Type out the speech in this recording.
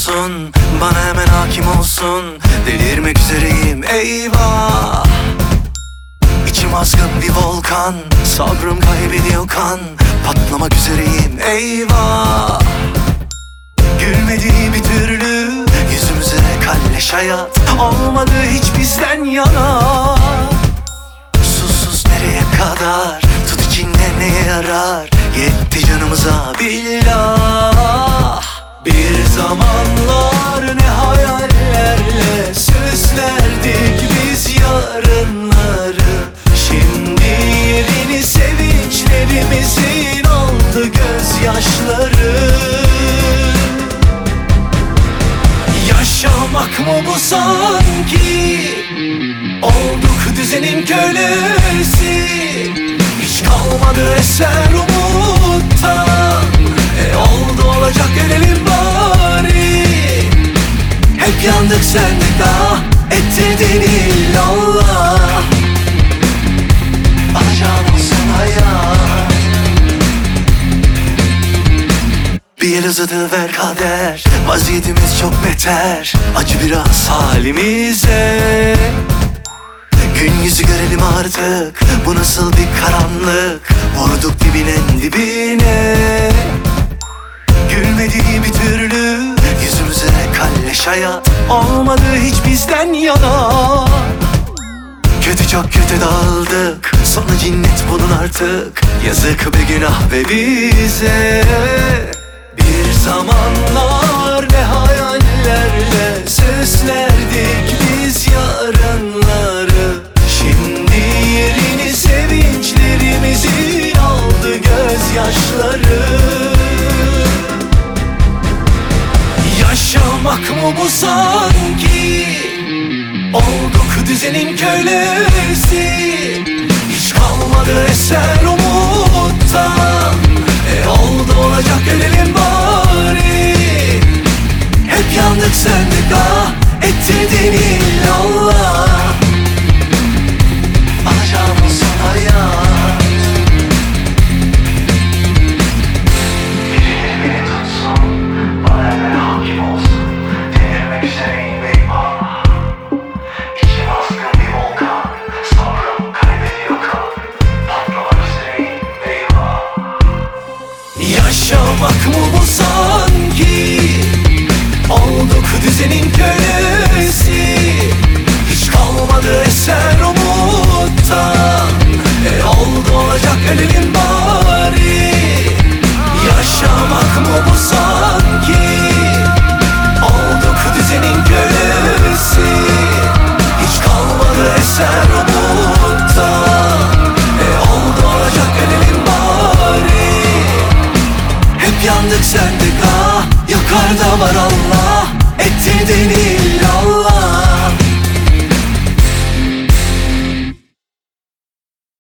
olsun, bana hemen hakim olsun. Delirmek üzereyim eyvah. İçim azgın bir volkan, sabrım kaybediyor kan. Patlamak üzereyim eyvah. Gülmedi bir türlü yüzümüze kalleş hayat. Olmadı hiç bizden yana. Susuz nereye kadar, tut içinde neye yarar. Yetti canımıza billah. Bir zamanlar ne hayallerle süslerdik biz yarınları. Şimdi yerini sevinçlerimizin aldı gözyaşları. Yaşamak mı bu sanki? Olduk düzenin kölesi. Hiç kalmadı eser umuttan. Oldu olacak ölelim bari. Hep yandık sendik ah, ettirdin illallah. Alacağım olsun hayat. Bir el uzatıver kader, vaziyetimiz çok beter. Acı biraz halimize. Gün yüzü görelim artık, bu nasıl bir karanlık. Vurduk dibinin dibine. Gülmedi bir türlü yüzümüze kalleş hayat. Olmadı hiç bizden yana. Kötü çok kötü dağıldık, sonu cinnet bunun artık. Yazık be günah be bize. Bir zamanlar ne hayallerle süslerdik biz yarınları. Şimdi yerini sevinçlerimizin aldı gözyaşları. Yaşamak mı bu sanki? Olduk düzenin kölesi. Hiç kalmadı eser umuttan. Oldu olacak ölelim bari. Hep yandık sendik ah, ettirdin illallah. Alacağım olsun hayat. Beni tutsun, bana hemen hakim olsun. Delirmek üzereyim eyvah. İçim azgın bir volkan, sabrım kaybediyor kan. Patlamak üzereyim eyvah. Yaşamak mı bu sanki? Olduk düzenin kölesi. Hiç kalmadı eser umuttan. Oldu olacak ölelim bari. Yaşamak mı bu sanki? Olduk düzenin kölesi. Hiç kalmadı eser umuttan. Oldu olacak ölelim bari. Hep yandık sendik ah, yukarıda var Allah. Ettirdin illallah.